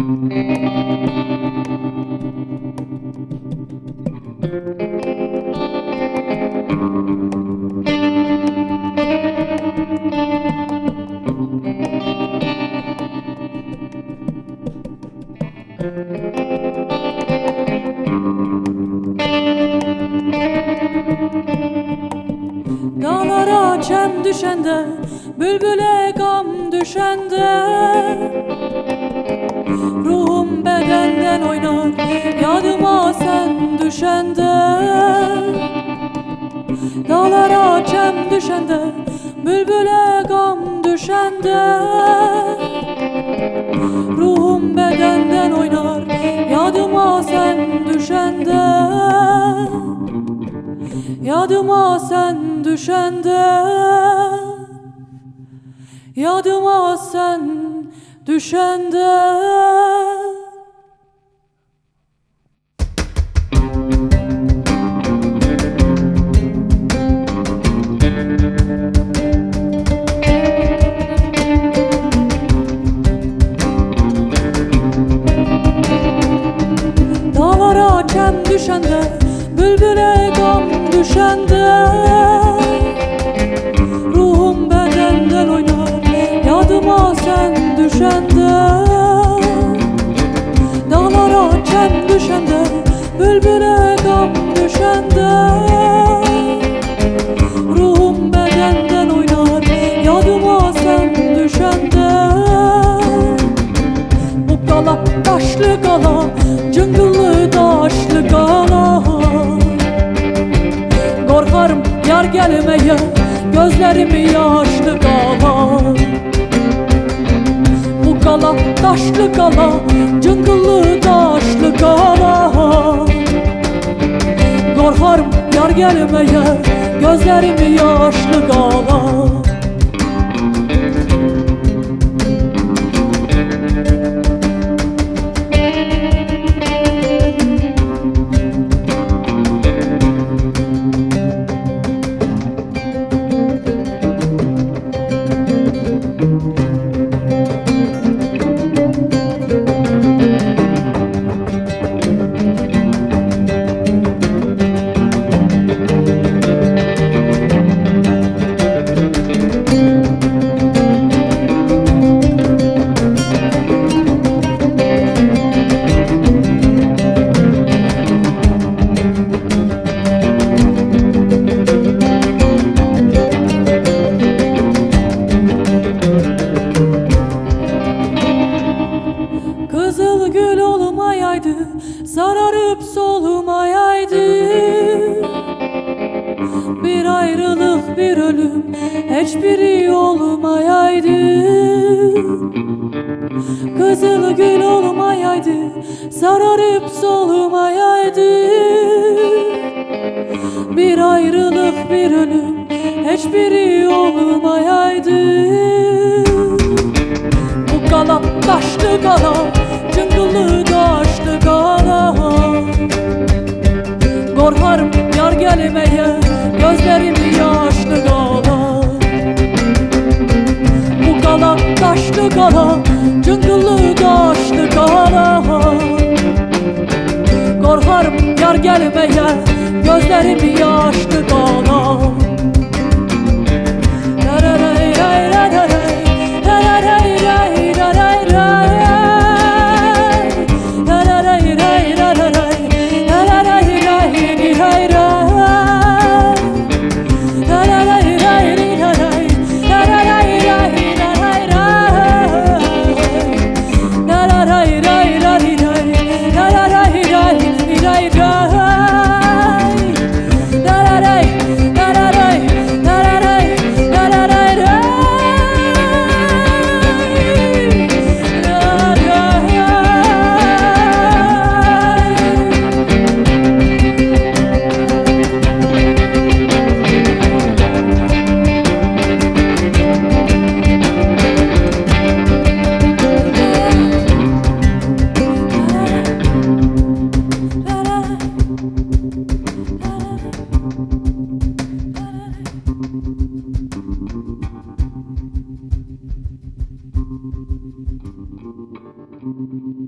Dağlara çem düşende, bülbüle gam düşende, ruhum bedenden oynar, yadıma sen düşende. Dağlara çem düşende, bülbüle gam düşende, ruhum bedenden oynar, yadıma sen düşende. Yadıma sen düşende, yadıma sen düşende. Dağlara çem düşende, bülbüle gam düşende, ruhum bedenden oynar, yadıma sen düşende. Dağlara çem düşende, bülbüle gam düşende, ruhum bedenden oynar, yadıma sen düşende. Bu gala taşlı gala, cıngıllı taşlı gala, korkarım yar gelmeye, gözlerimi yaşlı kalar. Bu gala taşlı gala, cıngıllı taşlı gala, korkarım yar gelmeye, gözlerimi yaşlı kalar. Kızıl gül olmayaydı, sararıp solmayaydı. Bir ayrılık bir ölüm, hiçbiri olmayaydı. Kızıl gül olmayaydı, sararıp solmayaydı. Bir ayrılık bir ölüm, hiçbiri olmayaydı. Bu gala taşlı gala, cıngıllı taşlı gala, korkarım yar gelmeye, gözlerimi yaşlı gala. Bu gala taşlı gala, cıngıllı taşlı gala, korkarım yar gelmeye, gözlerimi yaşlı gala. Thank you.